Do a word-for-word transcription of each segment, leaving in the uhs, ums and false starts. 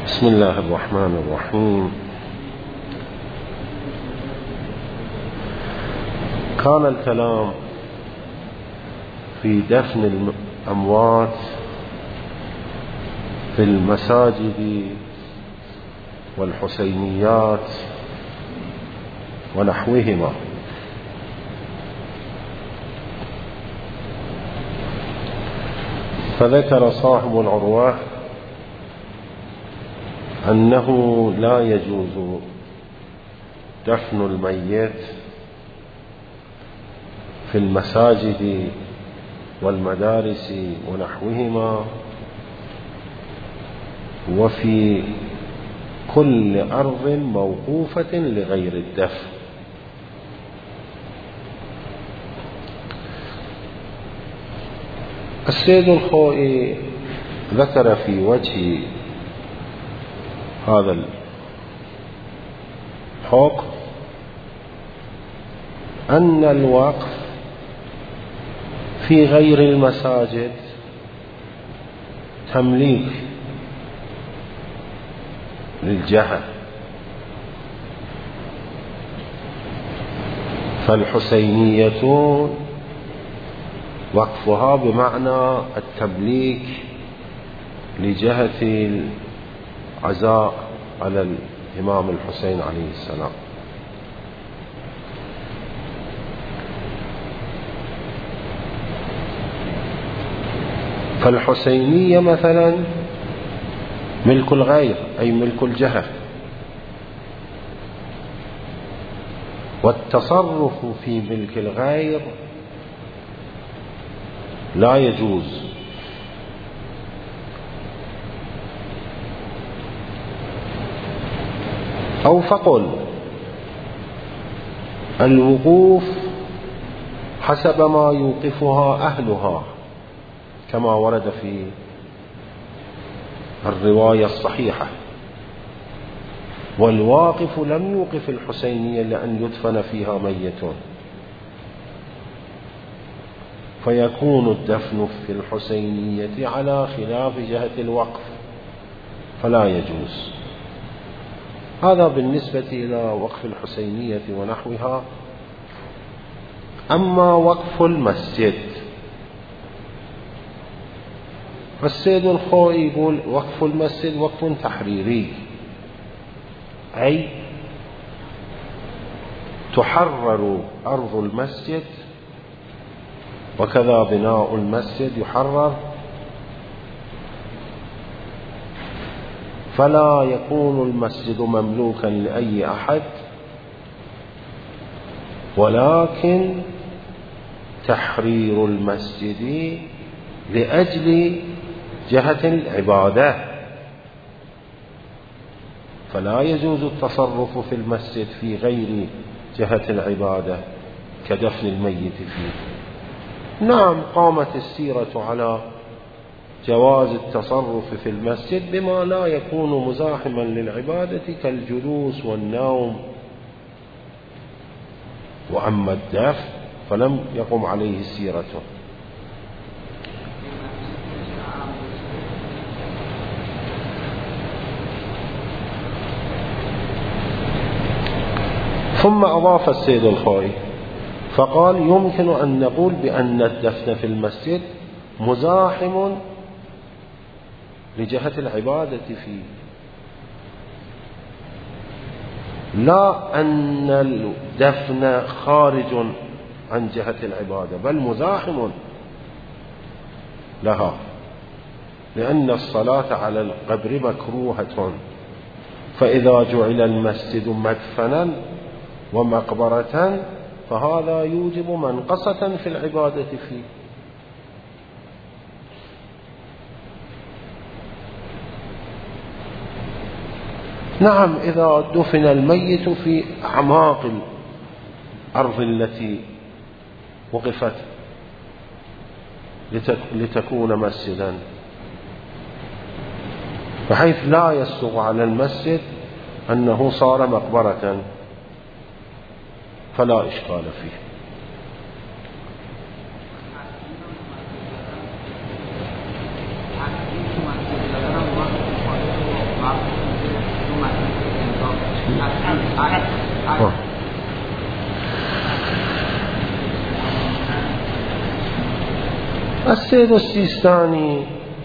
بسم الله الرحمن الرحيم. كان الكلام في دفن الأموات في المساجد والحسينيات ونحوهما، فذكر صاحب العروة أنه لا يجوز دفن الميت في المساجد والمدارس ونحوهما، وفي كل أرض موقوفة لغير الدفن. السيد الخوئي ذكر في وجه هذا الحكم أن الوقف في غير المساجد تمليك للجهة، فالحسينية وقفها بمعنى التمليك لجهة العزاء على الإمام الحسين عليه السلام. فالحسينية مثلا ملك الغير أي ملك الجهة، والتصرف في ملك الغير لا يجوز. أو فقل الوقوف حسب ما يوقفها أهلها كما ورد في الرواية الصحيحة، والواقف لم يوقف الحسينية لأن يدفن فيها ميت، فيكون الدفن في الحسينية على خلاف جهة الوقف فلا يجوز. هذا بالنسبة إلى وقف الحسينية ونحوها. أما وقف المسجد، فالسيد الخوئي يقول وقف المسجد وقف تحريري، أي تحرر أرض المسجد وكذا بناء المسجد يحرر، فلا يكون المسجد مملوكا لأي أحد، ولكن تحرير المسجد لأجل جهة العبادة، فلا يجوز التصرف في المسجد في غير جهة العبادة كدفن الميت فيه. نعم، قامت السيرة على جواز التصرف في المسجد بما لا يكون مزاحما للعبادة كالجلوس والنوم، وأما الدفن فلم يقم عليه سيرته. ثم أضاف السيد الخوئي فقال يمكن أن نقول بأن الدفن في المسجد مزاحم لجهة العبادة فيه، لا أن الدفن خارج عن جهة العبادة بل مزاحم لها، لأن الصلاة على القبر مكروهة، فإذا جعل المسجد مدفنا ومقبرة فهذا يوجب منقصة في العبادة فيه. نعم، إذا دفن الميت في أعماق الأرض التي وقفت لتكون مسجدا، بحيث لا يسوغ على المسجد أنه صار مقبرة، فلا إشكال فيه. السيد السيستاني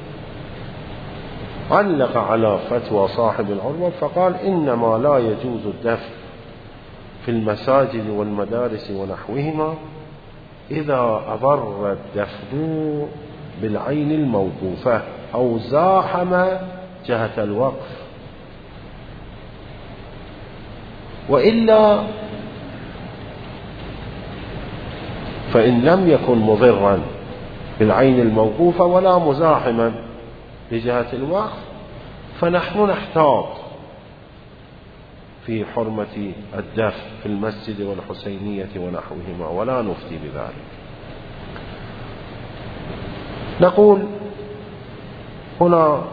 علق على فتوى صاحب العروة فقال إنما لا يجوز الدفن في المساجد والمدارس ونحوهما إذا أضر الدفن بالعين الموقوفة أو زاحم جهة الوقف، وإلا فإن لم يكن مضرا بالعين الموقوفة ولا مزاحما لجهة الوقف فنحن نحتاط في حرمة الدفن في المسجد والحسينية ونحوهما ولا نفتي بذلك. نقول هنا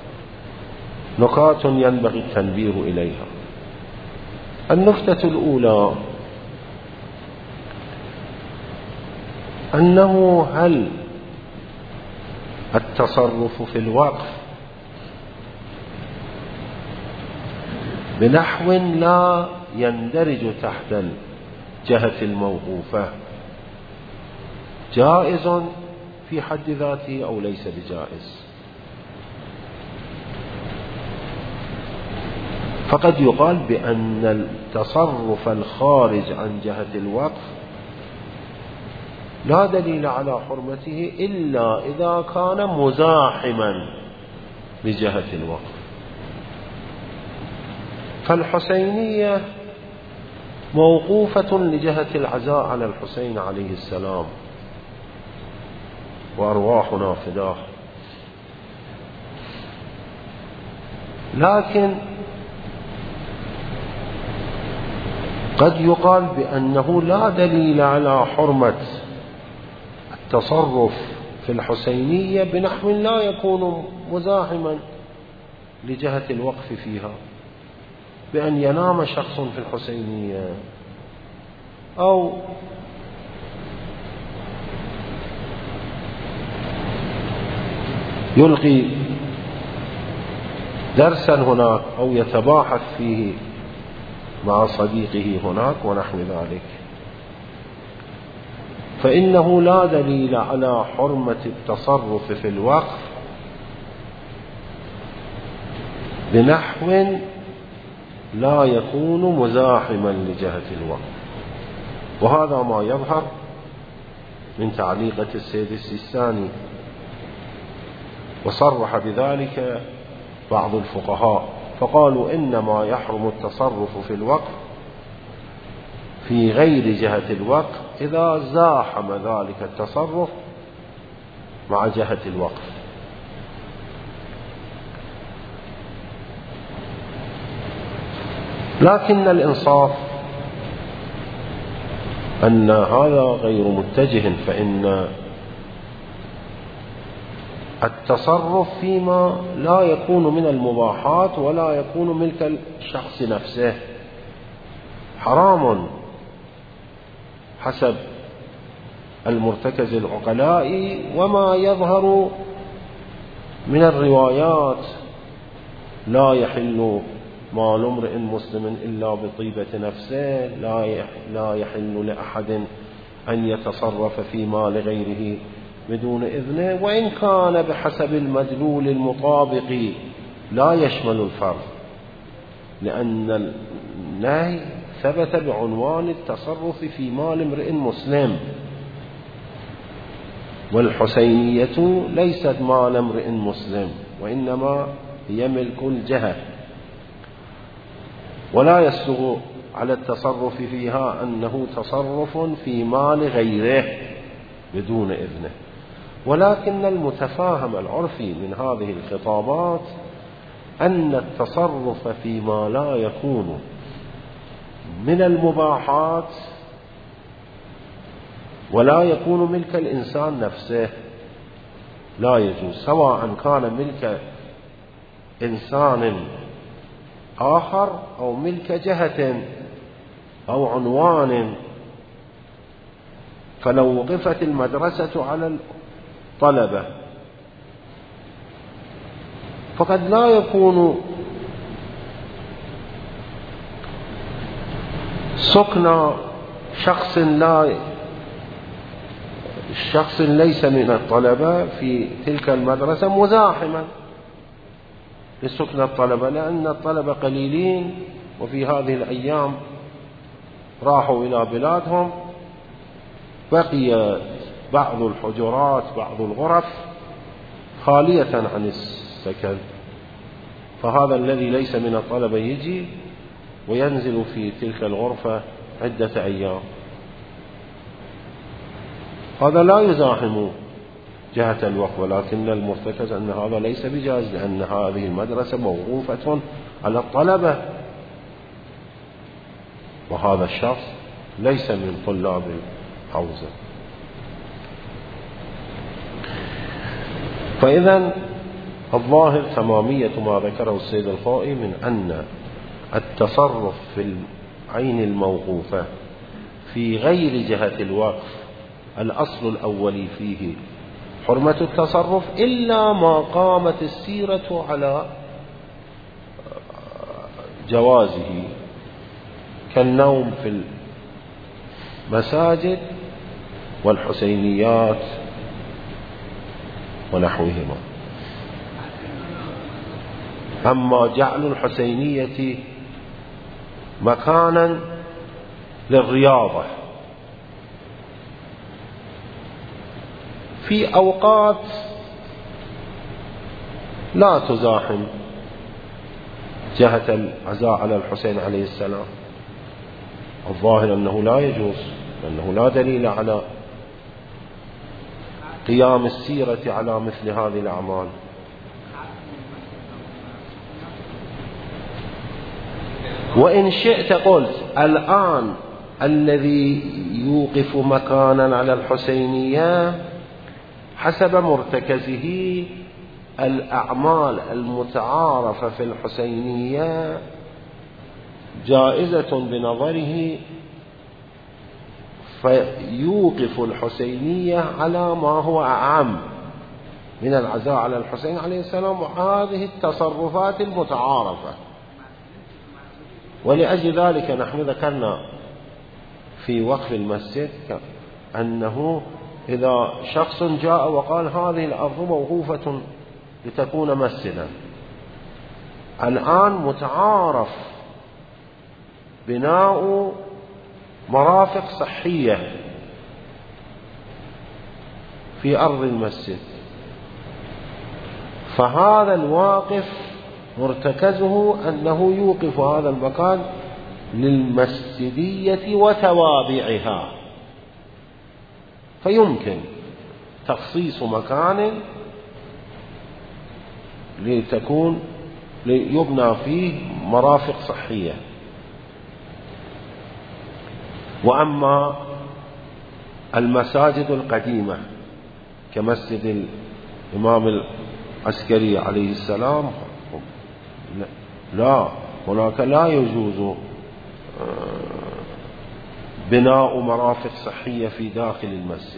نقاط ينبغي التنبيه إليها. النقطة الأولى أنه هل التصرف في الوقف بنحو لا يندرج تحت الجهة الموقوفة جائز في حد ذاته أو ليس بجائز؟ فقد يقال بأن التصرف الخارج عن جهة الوقف لا دليل على حرمته إلا إذا كان مزاحما لجهة الوقف. فالحسينية موقوفة لجهة العزاء على الحسين عليه السلام وأرواحنا فداه، لكن قد يقال بأنه لا دليل على حرمة التصرف في الحسينية بنحو لا يكون مزاحما لجهة الوقف فيها، بأن ينام شخص في الحسينية أو يلقي درسا هناك أو يتباحث فيه مع صديقه هناك ونحو ذلك، فإنه لا دليل على حرمة التصرف في الوقف بنحو لا يكون مزاحما لجهة الوقف. وهذا ما يظهر من تعليقة السيد السيستاني، وصرح بذلك بعض الفقهاء فقالوا إنما يحرم التصرف في الوقف في غير جهة الوقف إذا زاحم ذلك التصرف مع جهة الوقف. لكن الإنصاف أن هذا غير متجه، فإن التصرف فيما لا يكون من المباحات ولا يكون ملك الشخص نفسه حرام حسب المرتكز العقلاء وما يظهر من الروايات: لا يحل مال امرئ مسلم إلا بطيبة نفسه، لا يحل لأحد أن يتصرف في مال غيره بدون إذنه، وإن كان بحسب المدلول المطابق لا يشمل الفرض، لأن النهي ثبت بعنوان التصرف في مال امرئ مسلم، والحسينية ليست مال امرئ مسلم وإنما هي ملك الجهة، ولا يسلغ على التصرف فيها أنه تصرف في مال غيره بدون إذنه. ولكن المتفاهم العرفي من هذه الخطابات أن التصرف فيما لا يكون من المباحات ولا يكون ملك الإنسان نفسه لا يجوز، سواء كان ملك إنسان آخر أو ملك جهة أو عنوان. فلو وقفت المدرسة على الطلبة فقد لا يكون سكن شخص لا شخص ليس من الطلبة في تلك المدرسة مزاحما لسكن الطلبة، لأن الطلبة قليلين وفي هذه الأيام راحوا إلى بلادهم، بقي بعض الحجرات بعض الغرف خالية عن السكن، فهذا الذي ليس من الطلبة يجي وينزل في تلك الغرفة عدة أيام، هذا لا يزاحم جهة الوقف، ولكن المرتكز أن هذا ليس بجائز، لأن هذه المدرسة موقوفة على الطلبة، وهذا الشخص ليس من طلاب الحوزة. فإذا الظاهر تمامية ما ذكره السيد الخوئي من أن التصرف في العين الموقوفة في غير جهة الوقف الأصل الأولي فيه حرمة التصرف، إلا ما قامت السيرة على جوازه، كالنوم في المساجد والحسينيات ونحوهما. أما جعل الحسينية مكانا للرياضة في أوقات لا تزاحم جهة العزاء على الحسين عليه السلام، الظاهر أنه لا يجوز، لأنه لا دليل على قيام السيرة على مثل هذه الأعمال. وإن شئت قلت الآن الذي يوقف مكانا على الحسينية حسب مرتكزه الأعمال المتعارفة في الحسينية جائزة بنظره، فيوقف الحسينية على ما هو أعم من العزاء على الحسين عليه السلام وهذه التصرفات المتعارفة. ولأجل ذلك نحن ذكرنا في وقف المسجد أنه إذا شخص جاء وقال هذه الأرض موقوفة لتكون مسجدا، الآن متعارف بناء مرافق صحية في أرض المسجد، فهذا الواقف مرتكزه أنه يوقف هذا المكان للمسجدية وتوابعها، فيمكن تخصيص مكان لتكون ليبنى فيه مرافق صحية. وأما المساجد القديمة كمسجد الإمام العسكري عليه السلام لا، هناك لا يجوز بناء مرافق صحية في داخل المسجد،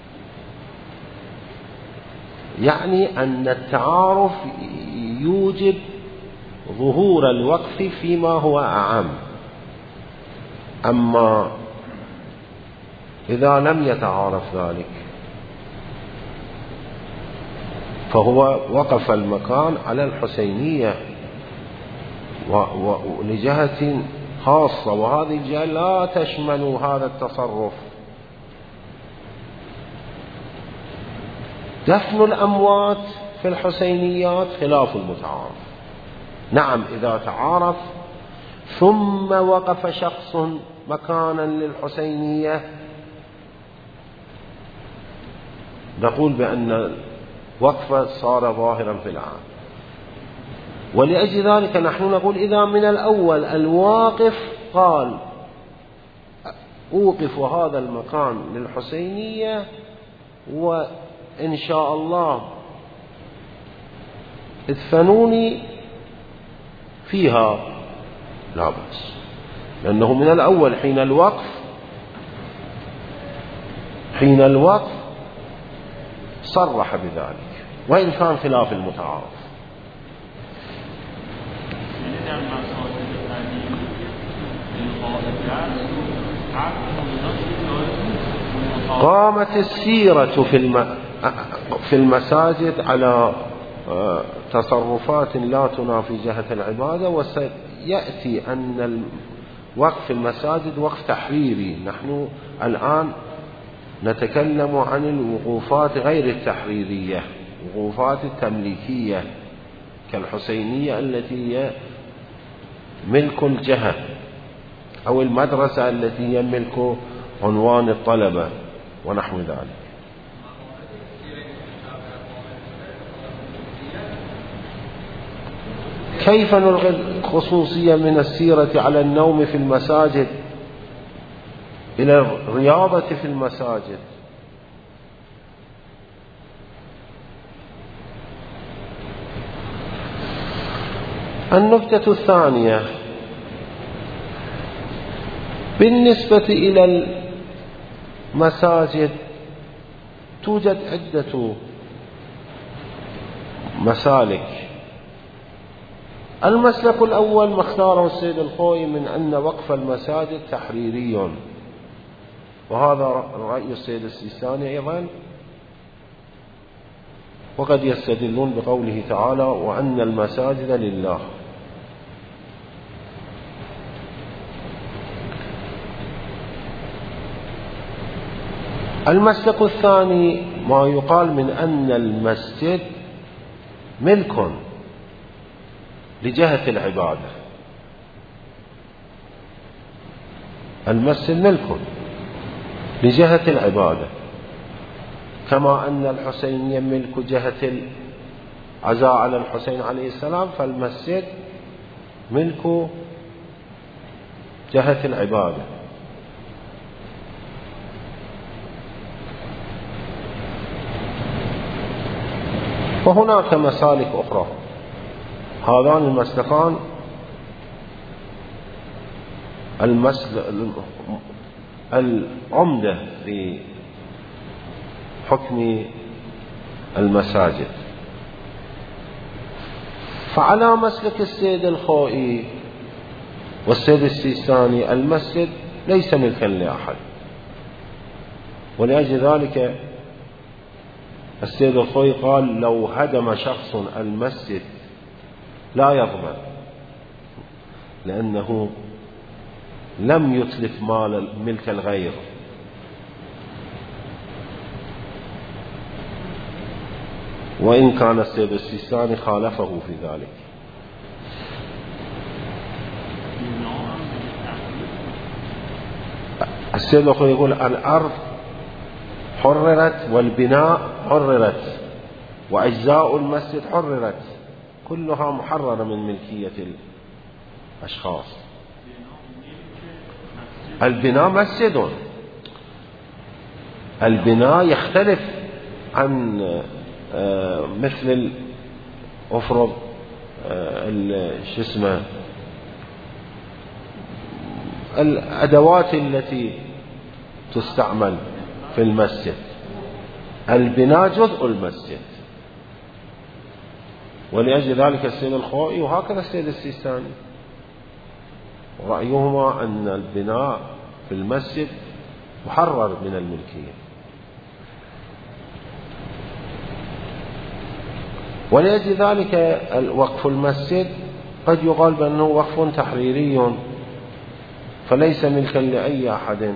يعني أن التعارف يوجب ظهور الوقف فيما هو أعم. أما إذا لم يتعارف ذلك فهو وقف المكان على الحسينية ولجهة خاصة، وهذه الجهة لا تشمل هذا التصرف. دفن الأموات في الحسينيات خلاف المتعارف. نعم إذا تعارف ثم وقف شخص مكانا للحسينية نقول بأن وقفه صار ظاهرا في العام. ولأجل ذلك نحن نقول إذا من الأول الواقف قال أوقف هذا المكان للحسينية وإن شاء الله ادفنوني فيها، لا بأس، لأنه من الأول حين الوقف حين الوقف صرح بذلك وإن كان خلاف المتعارف. قامت السيرة في الم... في المساجد على تصرفات لا تنافي جهة العبادة، وسيأتي أن وقف المساجد وقف تحريري. نحن الآن نتكلم عن الوقوفات غير التحريرية، وقوفات التمليكية كالحسينية التي هي ملك الجهة، أو المدرسة التي هي ملك عنوان الطلبة ونحو ذلك. كيف نلغي الخصوصية من السيرة على النوم في المساجد إلى الرياضة في المساجد؟ النكتة الثانية بالنسبة إلى المساجد توجد عدة مسالك. المسلك الأول ما اختاره السيد الخوئي من أن وقف المساجد تحريري، وهذا رأي السيد السيستاني أيضا، وقد يستدلون بقوله تعالى وأن المساجد لله. المسلك الثاني ما يقال من أن المسجد ملك لجهة العبادة. المسجد ملك لجهة العبادة، كما أن الحسين ملك جهة العزاء على الحسين عليه السلام، فالمسجد ملك جهة العبادة. وهناك مسالك أخرى. هذان المسلكان المسلك العمدة في حكم المساجد. فعلى مسلك السيد الخوئي والسيد السيستاني المسجد ليس ملكا لأحد، ولأجل ذلك السيد الخوئي قال لو هدم شخص المسجد لا يضمن، لأنه لم يتلف مال ملك الغير. وإن كان السيد السيستاني خالفه في ذلك. السيد الخوئي يقول الأرض حررت والبناء حررت وأجزاء المسجد حررت، كلها محررة من ملكية الأشخاص. البناء مسجد، البناء يختلف عن مثل أفرض شو اسمه الأدوات التي تستعمل في المسجد. البناء جزء المسجد، ولأجل ذلك السيد الخوئي وهكذا السيد السيستاني رأيهما أن البناء في المسجد محرر من الملكية. ولأجل ذلك وقف المسجد قد يقال بأنه وقف تحريري، فليس ملكا لأي أحد.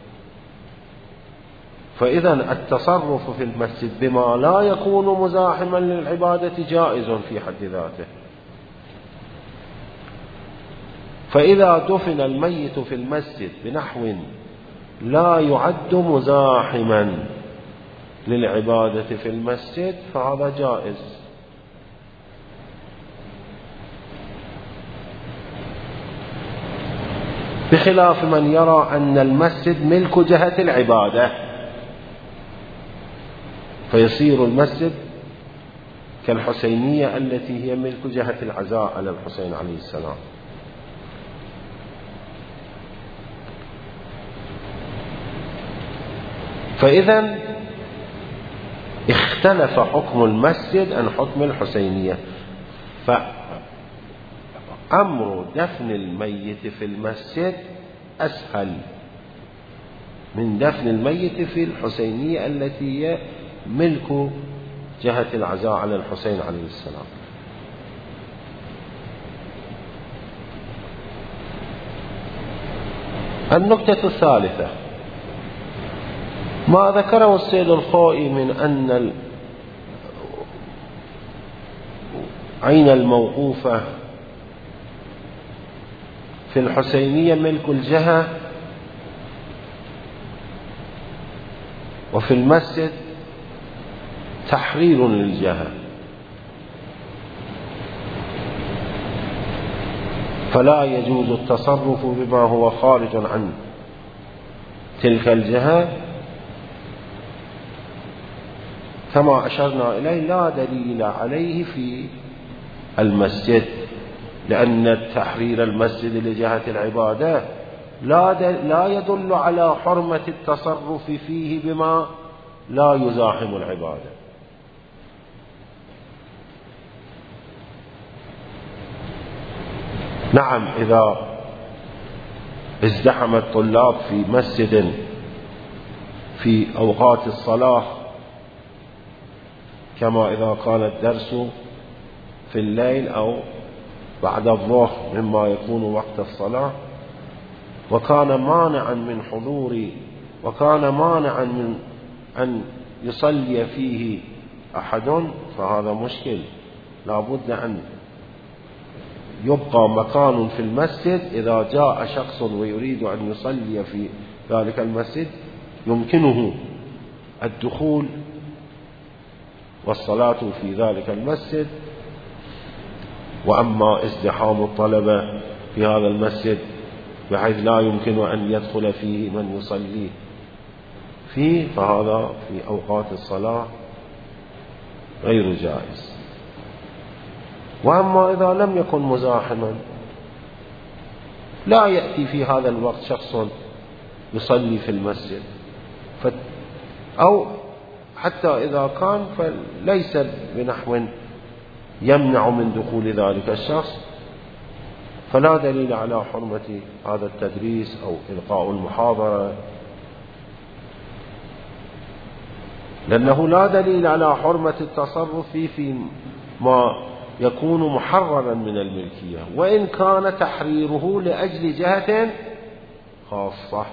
فإذا التصرف في المسجد بما لا يكون مزاحما للعبادة جائز في حد ذاته. فإذا دفن الميت في المسجد بنحو لا يعد مزاحما للعبادة في المسجد فهذا جائز. بخلاف من يرى أن المسجد ملك جهة العبادة، فيصير المسجد كالحسينية التي هي ملك جهة العزاء على الحسين عليه السلام. فإذا اختلف حكم المسجد عن حكم الحسينية. فأمر دفن الميت في المسجد أسهل من دفن الميت في الحسينية التي هي ملك جهة العزاء على الحسين عليه السلام. النكتة الثالثة ما ذكره السيد الخوئي من أن عين الموقوفة في الحسينية ملك الجهة وفي المسجد تحرير للجهة، فلا يجوز التصرف بما هو خارج عن تلك الجهة كما أشرنا إليه. لا دليل عليه في المسجد، لأن تحرير المسجد لجهة العبادة لا لا يدل على حرمة التصرف فيه بما لا يزاحم العبادة. نعم، إذا ازدحم الطلاب في مسجد في أوقات الصلاة كما إذا كان الدرس في الليل أو بعد الظهر مما يكون وقت الصلاة، وكان مانعا من حضور وكان مانعا من أن يصلي فيه أحد، فهذا مشكل. لا بد أن يبقى مكان في المسجد، إذا جاء شخص ويريد أن يصلي في ذلك المسجد يمكنه الدخول والصلاة في ذلك المسجد. وأما ازدحام الطلبة في هذا المسجد بحيث لا يمكن أن يدخل فيه من يصلي فيه، فهذا في أوقات الصلاة غير جائز. وأما إذا لم يكن مزاحما، لا يأتي في هذا الوقت شخص يصلي في المسجد، أو حتى إذا كان فليس بنحو يمنع من دخول ذلك الشخص، فلا دليل على حرمة هذا التدريس أو إلقاء المحاضرة، لأنه لا دليل على حرمة التصرف في ما يكون محررا من الملكية، وإن كان تحريره لأجل جهة خاصة.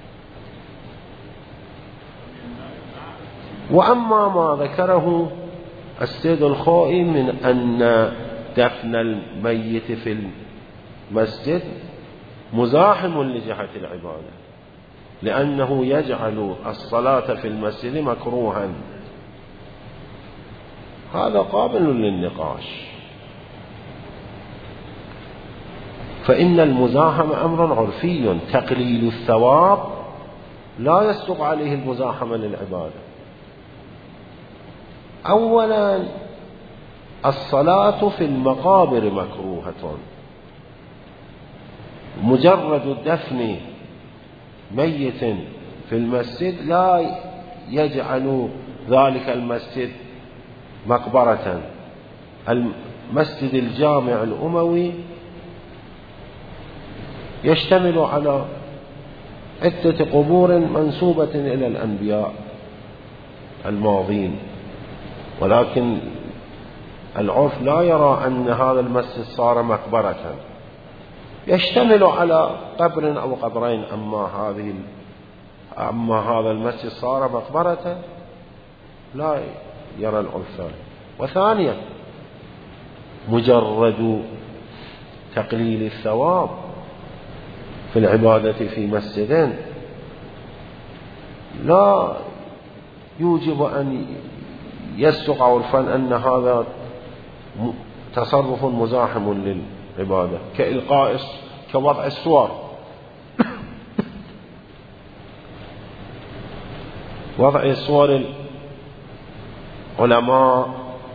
وأما ما ذكره السيد الخوئي من أن دفن الميت في المسجد مزاحم لجهة العبادة، لأنه يجعل الصلاة في المسجد مكروها، هذا قابل للنقاش. فإن المزاحمة أمر عرفي، تقليل الثواب لا يسبق عليه المزاحمة للعبادة. أولا، الصلاة في المقابر مكروهة، مجرد دفن ميت في المسجد لا يجعل ذلك المسجد مقبرة. المسجد الجامع الأموي يشتمل على عدة قبور منسوبة إلى الأنبياء الماضين، ولكن العرف لا يرى أن هذا المسجد صار مقبرة، يشتمل على قبر أو قبرين. أما هذه أما هذا المسجد صار مقبرة، لا يرى العرف ذلك. وثانيا، مجرد تقليل الثواب في العبادة في مسجدين لا يوجب أن يسبق عرفا أن هذا تصرف مزاحم للعبادة، كإلقاء كوضع الصور، وضع صور العلماء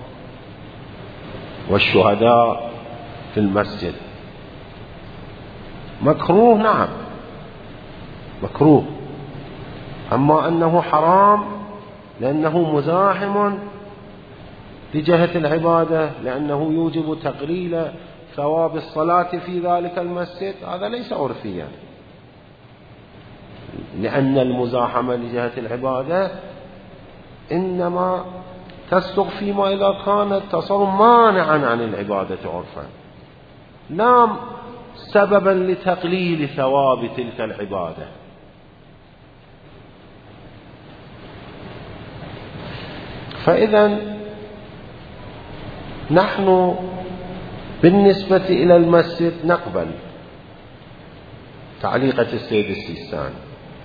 والشهداء في المسجد مكروه، نعم مكروه. أما أنه حرام لأنه مزاحم لجهة العبادة، لأنه يوجب تقليل ثواب الصلاة في ذلك المسجد، هذا ليس عرفيا. لأن المزاحمة لجهة العبادة إنما تصدق فيما إذا كان التصرف مانعا عن العبادة عرفا، لا سببا لتقليل ثواب تلك العبادة. فإذا نحن بالنسبة إلى المسجد نقبل تعليقة السيد السيستاني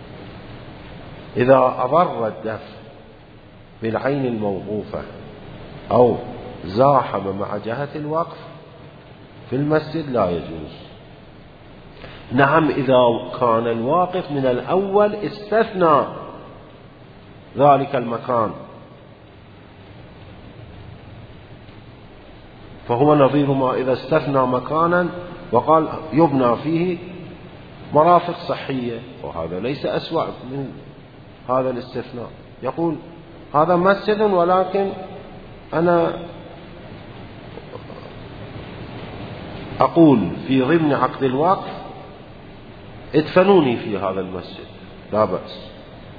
إذا أضر الدفع بالعين الموقوفة أو زاحم مع جهة الوقف في المسجد لا يجوز. نعم إذا كان الواقف من الأول استثنى ذلك المكان فهو نظير ما إذا استثنى مكانا وقال يبنى فيه مرافق صحية، وهذا ليس أسوأ من هذا الاستثناء. يقول هذا مسجد ولكن أنا أقول في ضمن عقد الوقف ادفنوني في هذا المسجد، لا بأس.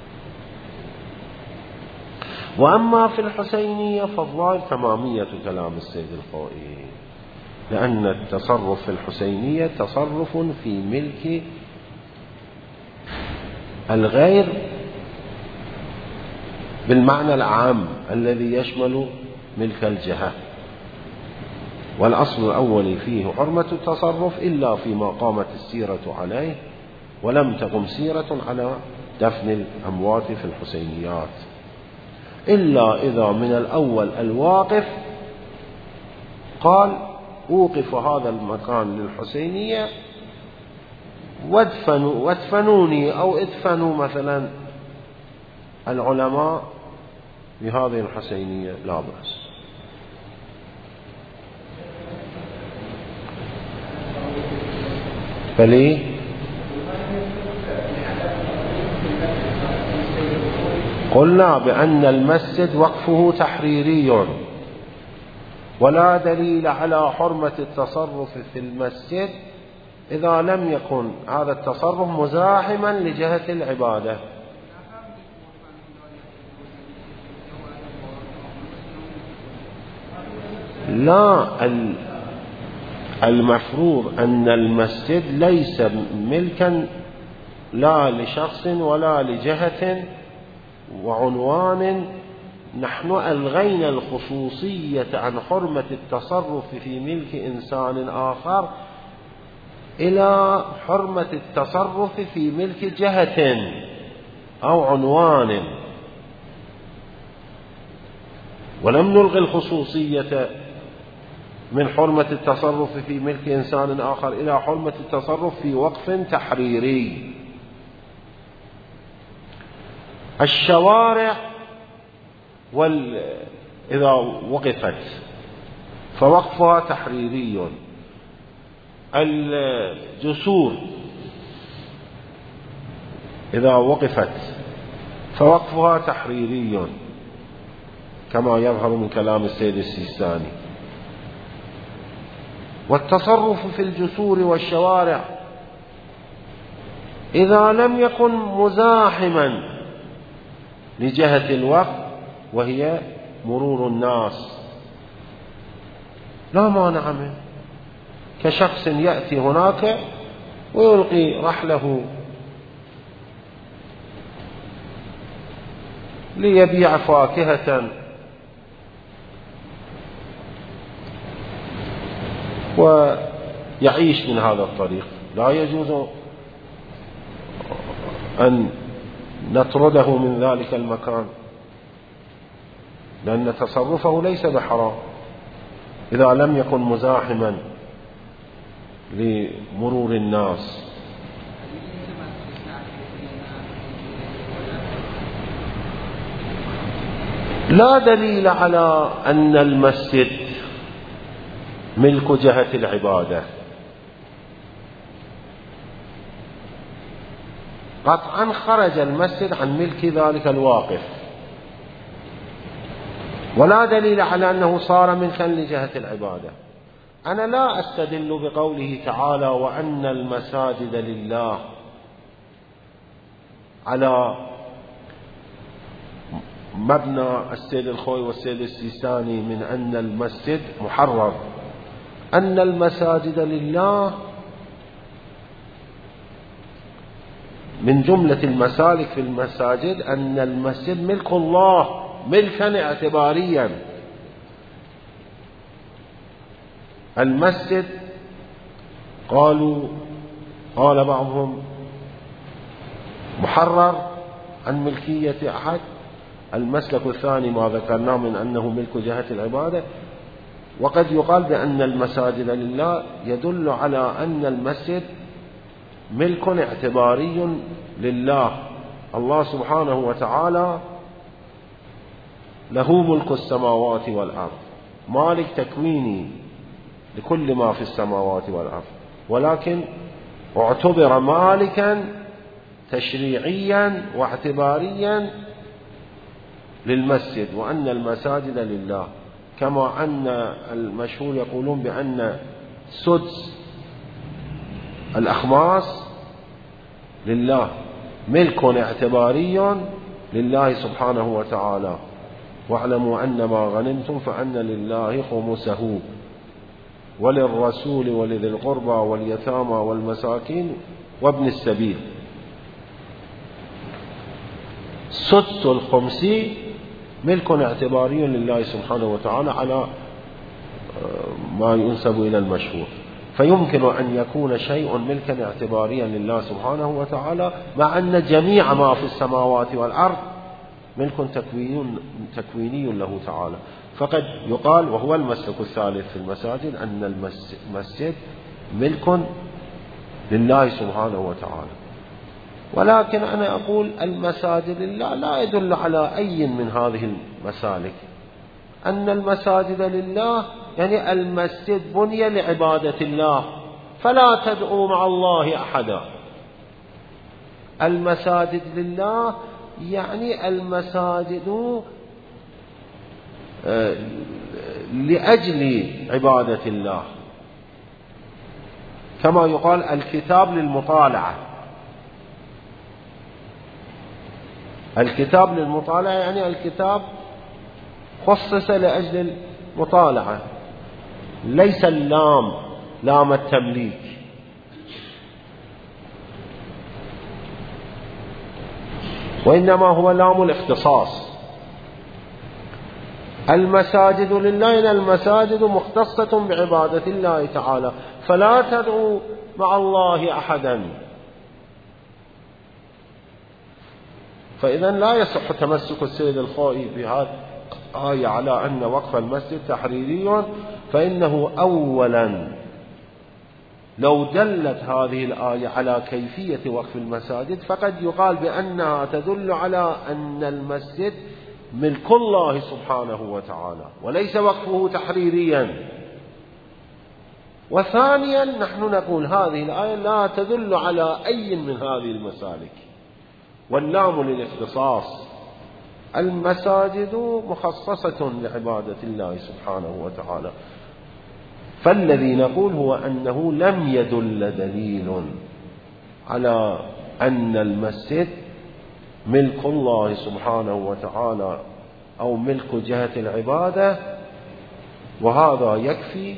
وأما في الحسينية فالظاهر تمامية كلام السيد الخوئي، لأن التصرف في الحسينية تصرف في ملك الغير بالمعنى العام الذي يشمل ملك الجهة، والأصل الأول فيه حرمة التصرف إلا فيما قامت السيرة عليه ولم تقم سيرة على دفن الأموات في الحسينيات، إلا إذا من الأول الواقف قال أوقف هذا المكان للحسينية وادفنوا وادفنوني أو ادفنوا مثلا العلماء بهذه الحسينية، لا بأس. فليه؟ قلنا بأن المسجد وقفه تحريري، ولا دليل على حرمة التصرف في المسجد إذا لم يكن هذا التصرف مزاحما لجهة العبادة. لا، المفروض أن المسجد ليس ملكا لا لشخص ولا لجهة وعنوان. نحن ألغينا الخصوصية عن حرمة التصرف في ملك إنسان آخر إلى حرمة التصرف في ملك جهة أو عنوان، ولم نلغي الخصوصية من حرمة التصرف في ملك إنسان آخر إلى حرمة التصرف في وقف تحريري. الشوارع وال... إذا وقفت فوقفها تحريري، الجسور إذا وقفت فوقفها تحريري كما يظهر من كلام السيد السيستاني. والتصرف في الجسور والشوارع إذا لم يكن مزاحما لجهة الوقف وهي مرور الناس لا مانع منه، كشخص يأتي هناك ويلقي رحله ليبيع فاكهة ويعيش من هذا الطريق، لا يجوز أن نطرده من ذلك المكان، لأن تصرفه ليس بحرام إذا لم يكن مزاحما لمرور الناس. لا دليل على أن المسجد ملك جهة العبادة، قطعا خرج المسجد عن ملك ذلك الواقف، ولا دليل على أنه صار ملكا لجهة العبادة. أنا لا أستدل بقوله تعالى وأن المساجد لله على مبنى السيد الخوي والسيد السيستاني من أن المسجد محرر، أن المساجد لله من جملة المسالك في المساجد أن المسجد ملك الله ملكا اعتباريا. المسجد قالوا قال بعضهم محرر عن ملكية أحد. المسلك الثاني ما ذكرناه من أنه ملك جهة العبادة. وقد يقال بأن المساجد لله يدل على أن المسجد ملك اعتباري لله. الله سبحانه وتعالى له ملك السماوات والأرض، مالك تكويني لكل ما في السماوات والأرض، ولكن اعتبر مالكا تشريعيا واعتباريا للمسجد، وأن المساجد لله، كما أن المشهور يقولون بأن سدس الأخماس لله، ملك اعتباري لله سبحانه وتعالى. واعلموا أن ما غنمتم فأن لله خمسه وللرسول ولذي القربى واليتامى والمساكين وابن السبيل. سدس الخمس ملك اعتباري لله سبحانه وتعالى على ما ينسب إلى المشهور. فيمكن أن يكون شيء ملكا اعتباريا لله سبحانه وتعالى، مع أن جميع ما في السماوات والأرض ملك تكويني له تعالى. فقد يقال، وهو المسلك الثالث في المساجد، أن المسجد ملك لله سبحانه وتعالى. ولكن أنا أقول المساجد لله لا يدل على أي من هذه المسالك. أن المساجد لله يعني المسجد بني لعبادة الله فلا تدعوا مع الله أحدا. المساجد لله يعني المساجد لأجل عبادة الله، كما يقال الكتاب للمطالعة. الكتاب للمطالعة يعني الكتاب خصص لأجل المطالعة، ليس اللام لام التمليك. وإنما هو لام الاختصاص. المساجد لله إن المساجد مختصة بعبادة الله تعالى، فلا تدعوا مع الله أحدا. فإذا لا يصح تمسك السيد الخوئي بهذه الآية على أن وقف المسجد تحريري، فإنه أولا لو دلت هذه الآية على كيفية وقف المساجد فقد يقال بأنها تدل على أن المسجد ملك الله سبحانه وتعالى وليس وقفه تحريريا. وثانيا نحن نقول هذه الآية لا تدل على أي من هذه المسالك، واللام للاختصاص. المساجد مخصصة لعبادة الله سبحانه وتعالى. فالذي نقول هو أنه لم يدل دليل على أن المسجد ملك الله سبحانه وتعالى أو ملك جهة العبادة، وهذا يكفي.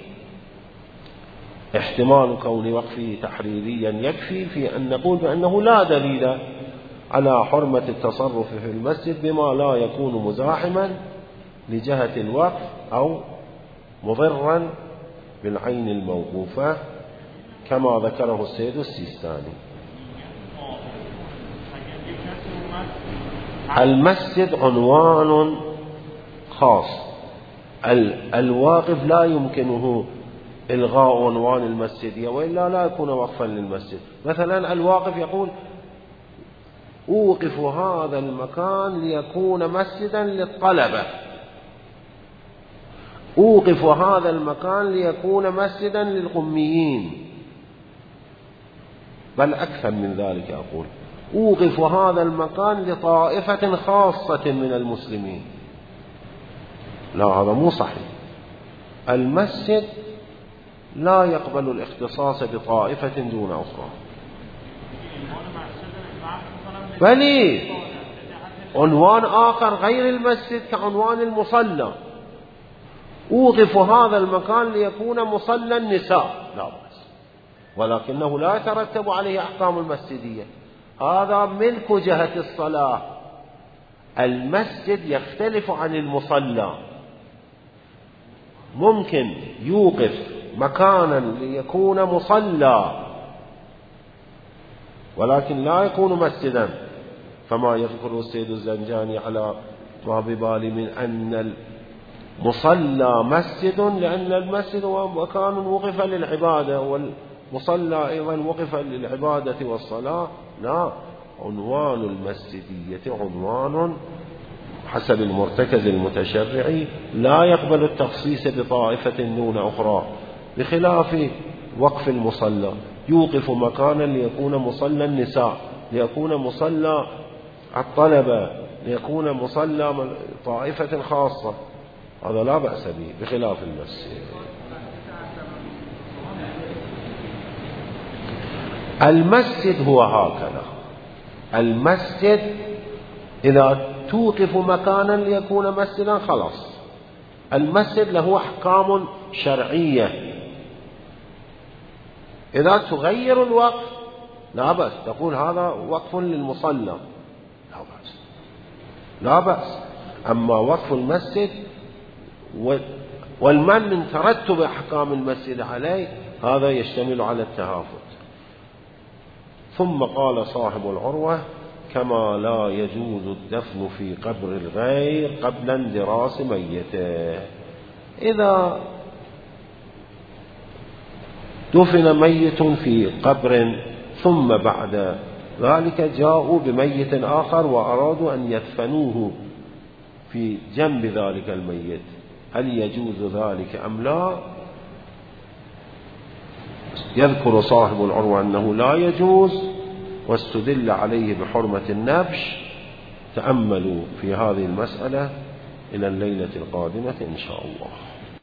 احتمال كون وقفه تحريريا يكفي في أن نقول بأنه لا دليل على حرمة التصرف في المسجد بما لا يكون مزاحما لجهة الوقف أو مضرا بالعين الموقوفة كما ذكره السيد السيستاني. المسجد عنوان خاص، الواقف لا يمكنه إلغاء عنوان المسجد وإلا لا يكون وقفا للمسجد. مثلا الواقف يقول أوقف هذا المكان ليكون مسجدا للطلبة، أوقف هذا المكان ليكون مسجدا للقميين، بل أكثر من ذلك أقول أوقف هذا المكان لطائفة خاصة من المسلمين. لا، هذا مو صحيح. المسجد لا يقبل الاختصاص بطائفة دون أخرى. بل عنوان آخر غير المسجد كعنوان المصلى، أوقف هذا المكان ليكون مصلى النساء لا بأس، ولكنه لا يترتب عليه أحكام المسجدية، هذا ملك جهة الصلاة. المسجد يختلف عن المصلى، ممكن يوقف مكانا ليكون مصلى ولكن لا يكون مسجدا، فما يذكر السيد الزنجاني على ما ببالي من أن المصلى مسجد، لأن المسجد هو مكان وقف للعبادة، والمصلى أيضا وقف للعبادة والصلاة. لا، عنوان المسجدية عنوان حسب المرتكز المتشرعي لا يقبل التخصيص بطائفة دون أخرى، بخلاف وقف المصلى يوقف مكانا ليكون مصلى النساء، ليكون مصلى الطلبة، ليكون مصلى طائفة خاصة، هذا لا بأس به بخلاف المسجد. المسجد هو هكذا، المسجد إذا توقف مكانا ليكون مسجدا خلاص، المسجد له أحكام شرعية. إذا تغير الوقف لا بأس، تقول هذا وقف للمصلى لا بأس، لا بأس. أما وقف المسجد والمنع من ترتب أحكام المسجد عليه هذا يشتمل على التهافت. ثم قال صاحب العروة: كما لا يجوز الدفن في قبر الغير قبل اندراس ميته. إذا دفن ميت في قبر ثم بعد ذلك جاءوا بميت آخر وأرادوا أن يدفنوه في جنب ذلك الميت، هل يجوز ذلك أم لا؟ يذكر صاحب العروة أنه لا يجوز، واستدل عليه بحرمة النبش. تأملوا في هذه المسألة إلى الليلة القادمة إن شاء الله.